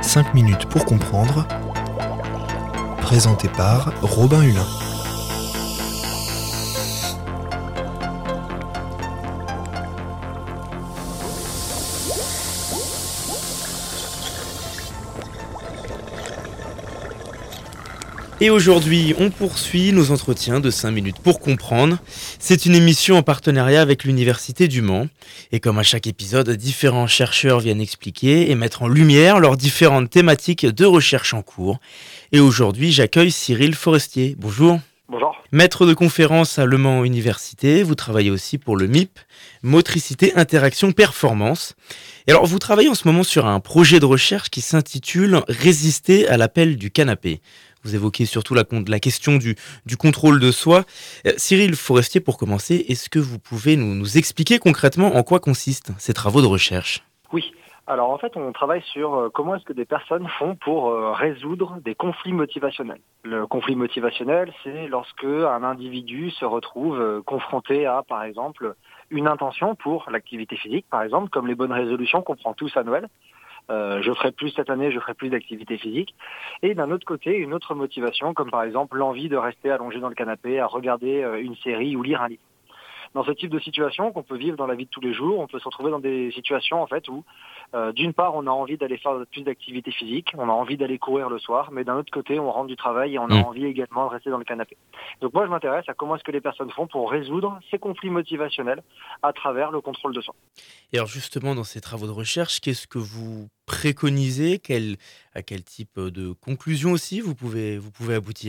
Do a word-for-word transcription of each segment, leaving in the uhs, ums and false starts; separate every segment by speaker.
Speaker 1: cinq minutes pour comprendre, présenté par Robin Hulin.
Speaker 2: Et aujourd'hui, on poursuit nos entretiens de cinq minutes pour comprendre. C'est une émission en partenariat avec l'Université du Mans. Et comme à chaque épisode, différents chercheurs viennent expliquer et mettre en lumière leurs différentes thématiques de recherche en cours. Et aujourd'hui, j'accueille Cyril Forestier. Bonjour.
Speaker 3: Bonjour.
Speaker 2: Maître de conférence à Le Mans Université, vous travaillez aussi pour le M I P, Motricité, Interaction, Performance. Et alors, vous travaillez en ce moment sur un projet de recherche qui s'intitule « Résister à l'appel du canapé ». Vous évoquez surtout la, la question du, du contrôle de soi. Euh, Cyril Forestier, pour commencer, est-ce que vous pouvez nous, nous expliquer concrètement en quoi consistent ces travaux de recherche ?
Speaker 3: Oui. Alors en fait, on travaille sur euh, comment est-ce que des personnes font pour euh, résoudre des conflits motivationnels. Le conflit motivationnel, c'est lorsque un individu se retrouve euh, confronté à, par exemple, une intention pour l'activité physique, par exemple, comme les bonnes résolutions qu'on prend tous à Noël. Euh, je ferai plus cette année, je ferai plus d'activité physique. Et d'un autre côté, une autre motivation, comme par exemple l'envie de rester allongé dans le canapé à regarder euh, une série ou lire un livre. Dans ce type de situation qu'on peut vivre dans la vie de tous les jours, on peut se retrouver dans des situations en fait où, euh, d'une part, on a envie d'aller faire plus d'activité physique, on a envie d'aller courir le soir, mais d'un autre côté, on rentre du travail et on a mmh. envie également de rester dans le canapé. Donc moi, je m'intéresse à comment est-ce que les personnes font pour résoudre ces conflits motivationnels à travers le contrôle de soi.
Speaker 2: Et alors justement, dans ces travaux de recherche, qu'est-ce que vous préconisez ? Quel, à quel type de conclusion aussi vous pouvez, vous pouvez aboutir ?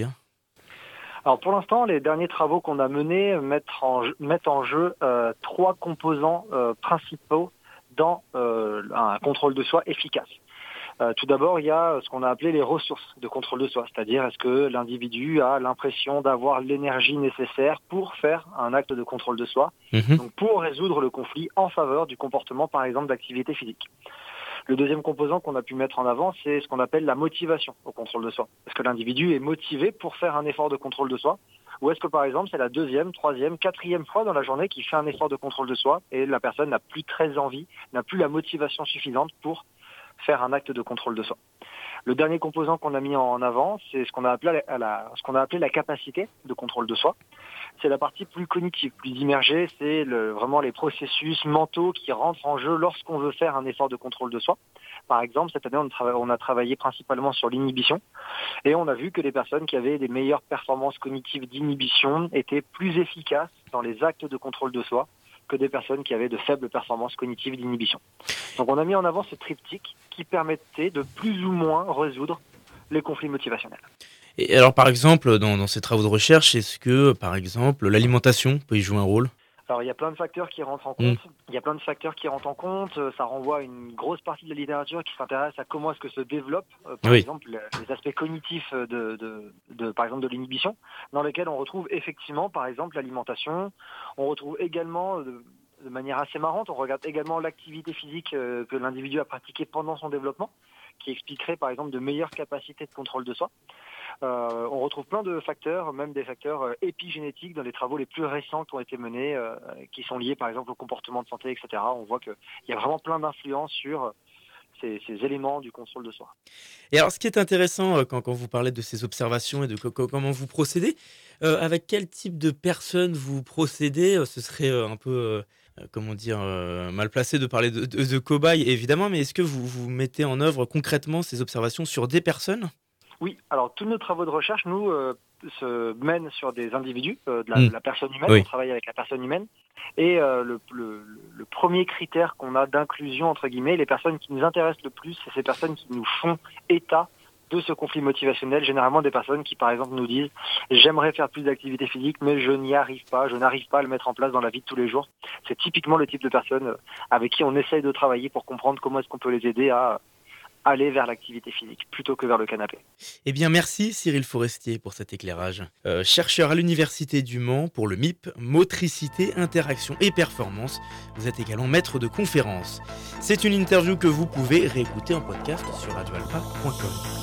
Speaker 3: Alors pour l'instant, les derniers travaux qu'on a menés mettent en jeu, mettent en jeu euh, trois composants euh, principaux dans euh, un contrôle de soi efficace. Euh, tout d'abord, il y a ce qu'on a appelé les ressources de contrôle de soi, c'est-à-dire est-ce que l'individu a l'impression d'avoir l'énergie nécessaire pour faire un acte de contrôle de soi, mmh. donc pour résoudre le conflit en faveur du comportement, par exemple, d'activité physique. Le deuxième composant qu'on a pu mettre en avant, c'est ce qu'on appelle la motivation au contrôle de soi. Est-ce que l'individu est motivé pour faire un effort de contrôle de soi ? Ou est-ce que par exemple c'est la deuxième, troisième, quatrième fois dans la journée qu'il fait un effort de contrôle de soi et la personne n'a plus très envie, n'a plus la motivation suffisante pour faire un acte de contrôle de soi. Le dernier composant qu'on a mis en avant, c'est ce qu'on a appelé la, la, ce qu'on a appelé la capacité de contrôle de soi. C'est la partie plus cognitive, plus immergée, c'est le, vraiment les processus mentaux qui rentrent en jeu lorsqu'on veut faire un effort de contrôle de soi. Par exemple, cette année, on, trava- on a travaillé principalement sur l'inhibition et on a vu que les personnes qui avaient des meilleures performances cognitives d'inhibition étaient plus efficaces dans les actes de contrôle de soi que des personnes qui avaient de faibles performances cognitives d'inhibition. Donc on a mis en avant ce triptyque qui permettait de plus ou moins résoudre les conflits motivationnels.
Speaker 2: Et alors par exemple, dans, dans ces travaux de recherche, est-ce que par exemple l'alimentation peut y jouer un rôle ?
Speaker 3: Alors il y a plein de facteurs qui rentrent en compte. Mmh. Il y a plein de facteurs qui rentrent en compte. Ça renvoie à une grosse partie de la littérature qui s'intéresse à comment est-ce que se développent, euh, par oui. exemple, les aspects cognitifs de, de, de, par exemple, de l'inhibition, dans lesquels on retrouve effectivement, par exemple, l'alimentation. On retrouve également, de, de manière assez marrante, on regarde également l'activité physique euh, que l'individu a pratiquée pendant son développement, qui expliquerait, par exemple, de meilleures capacités de contrôle de soi. Euh, on retrouve plein de facteurs, même des facteurs euh, épigénétiques dans les travaux les plus récents qui ont été menés, euh, qui sont liés par exemple au comportement de santé, et cetera. On voit qu'il y a vraiment plein d'influences sur ces, ces éléments du contrôle de soi.
Speaker 2: Et alors ce qui est intéressant quand, quand vous parlez de ces observations et de co- comment vous procédez, euh, avec quel type de personnes vous procédez ? Ce serait euh, un peu... Euh, comment dire, euh, mal placé de parler de, de, de cobayes évidemment, mais est-ce que vous, vous mettez en œuvre concrètement ces observations sur des personnes ?
Speaker 3: Oui, alors tous nos travaux de recherche, nous, euh, se mènent sur des individus, euh, de la, mmh. la personne humaine, oui. On travaille avec la personne humaine. Et euh, le, le, le premier critère qu'on a d'inclusion, entre guillemets, les personnes qui nous intéressent le plus, c'est ces personnes qui nous font état de ce conflit motivationnel, généralement des personnes qui, par exemple, nous disent « j'aimerais faire plus d'activité physique, mais je n'y arrive pas, je n'arrive pas à le mettre en place dans la vie de tous les jours ». C'est typiquement le type de personnes avec qui on essaye de travailler pour comprendre comment est-ce qu'on peut les aider à aller vers l'activité physique plutôt que vers le canapé.
Speaker 2: Eh bien, merci Cyril Forestier pour cet éclairage. Euh, chercheur à l'Université du Mans pour le M I P, Motricité, Interaction et Performance. Vous êtes également maître de conférence. C'est une interview que vous pouvez réécouter en podcast sur radio alpa point com.